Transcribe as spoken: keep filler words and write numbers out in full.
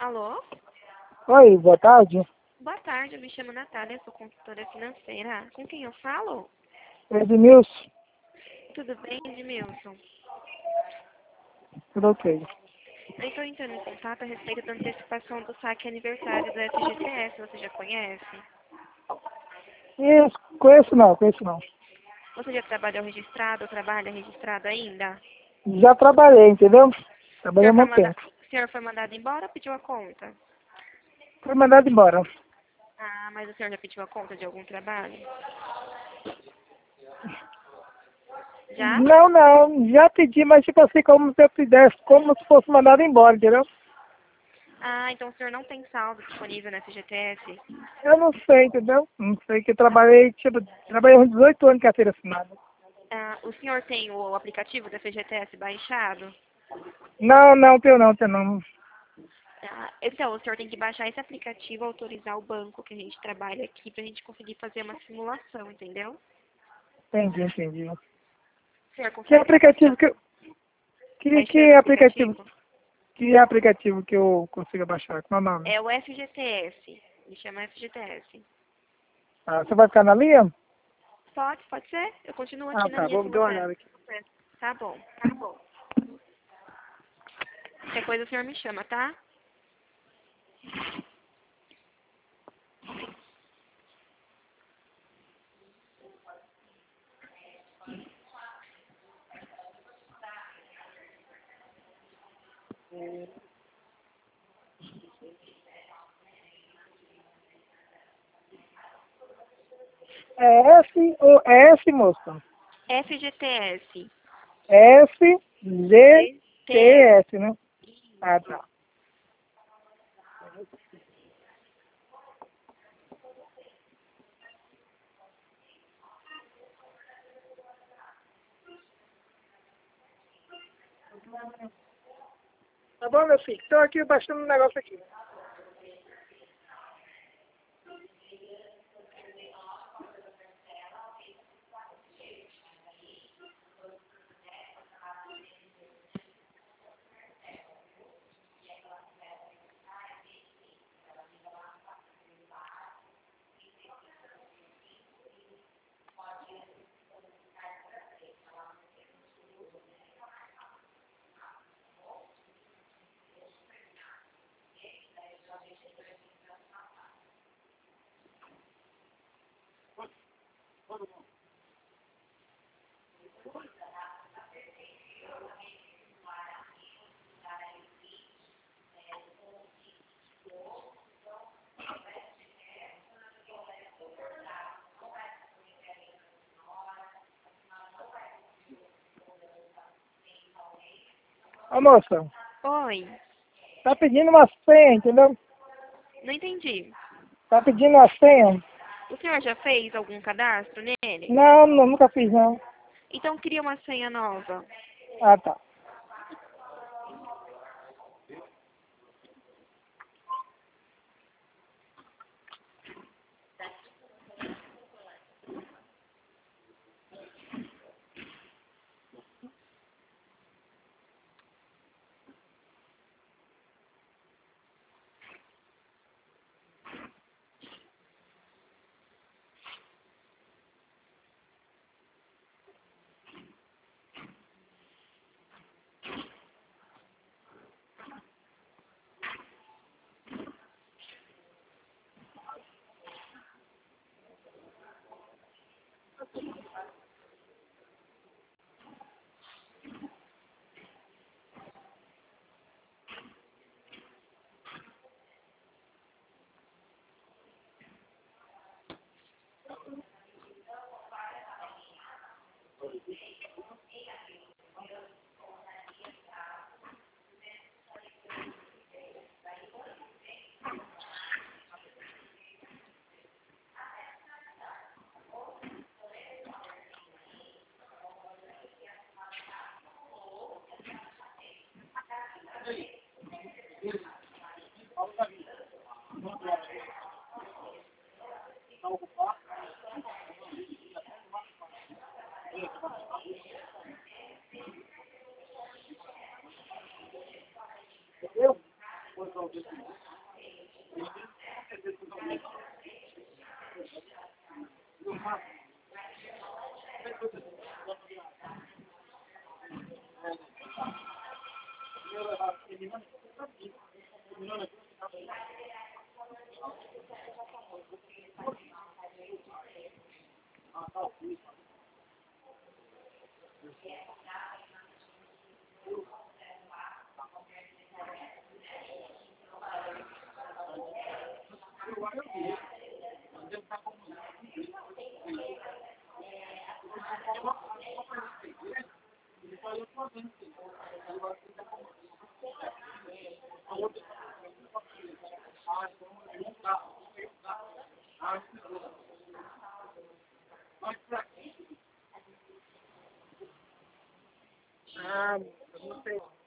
Alô? Oi, boa tarde. Boa tarde, eu me chamo Natália, sou consultora financeira. Com quem eu falo? Edmilson, Tudo bem, Edmilson? tudo ok. Eu estou entrando em contato a respeito da antecipação do saque aniversário do F G T S, você já conhece? Isso, conheço não, conheço não. Você já trabalhou registrado ou trabalha registrado ainda? Já trabalhei, entendeu? O Trabalhei há senhor foi, muito manda... tempo. o senhor foi mandado embora ou pediu a conta? Fui mandado embora. Ah, mas o senhor já pediu a conta de algum trabalho? Já? Não, não, já pedi, mas tipo assim, como se eu pudesse, como se fosse mandado embora, entendeu? Ah, então o senhor não tem saldo disponível na F G T S? Eu não sei, entendeu? Não sei, que eu trabalhei, tipo, trabalhei uns dezoito anos em carteira assinada. Ah, o senhor tem o aplicativo da F G T S baixado? Não, não, tenho não, tenho não. Ah, então, o senhor tem que baixar esse aplicativo, autorizar o banco que a gente trabalha aqui pra gente conseguir fazer uma simulação, entendeu? Entendi, entendi. O senhor Que consegue estar aplicativo baixando, que eu... Que, baixando que o aplicativo, aplicativo? que aplicativo que eu consigo baixar? Qual é o nome? É o F G T S. Me chama F G T S. Ah, você vai ficar na linha? Pode, pode ser? Eu continuo Ah, aqui na tá, linha vou com dar uma você. olhada aqui. Tá bom, tá bom. Qualquer coisa o senhor me chama, tá? É S ou é S, moça? F G T S. S, G, G T T, S. S, né? Ah, tá. Tá bom, meu filho? Estou aqui baixando um negócio aqui. Ô, moça, Oi, tá pedindo uma senha, entendeu? não entendi. Tá pedindo uma senha? O senhor já fez algum cadastro nele? Não, não, nunca fiz, não. Então cria uma senha nova. Ah, tá. Entendeu? Ah, não sei.